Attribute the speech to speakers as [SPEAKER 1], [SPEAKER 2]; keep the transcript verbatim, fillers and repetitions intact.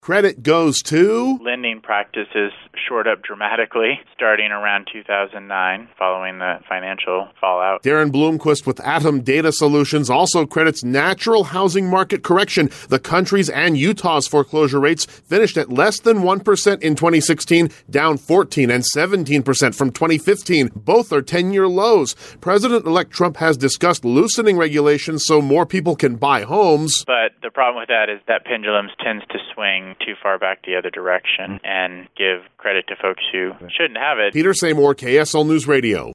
[SPEAKER 1] Credit goes to...
[SPEAKER 2] Lending practices shored up dramatically starting around two thousand nine following the financial fallout.
[SPEAKER 1] Darren Bloomquist with Atom Data Solutions also credits natural housing market correction. The country's and Utah's foreclosure rates finished at less than one percent in twenty sixteen, down fourteen and seventeen percent from twenty fifteen. Both are ten-year lows. President-elect Trump has discussed loosening regulations so more people can buy homes.
[SPEAKER 2] But the problem with that is that pendulum tends to swing too far back the other direction and give credit to folks who shouldn't have it.
[SPEAKER 1] Peter Seymour, K S L News Radio.